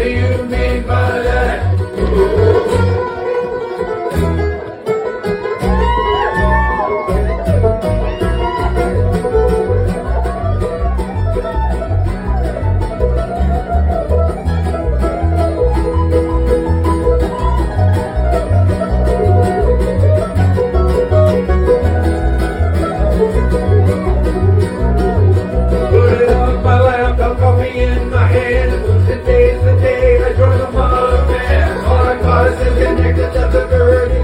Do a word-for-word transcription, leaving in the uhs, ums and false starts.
you mean by that? Coffee in my hand, and today's the day I join the mother man. All I got is connected to the bird.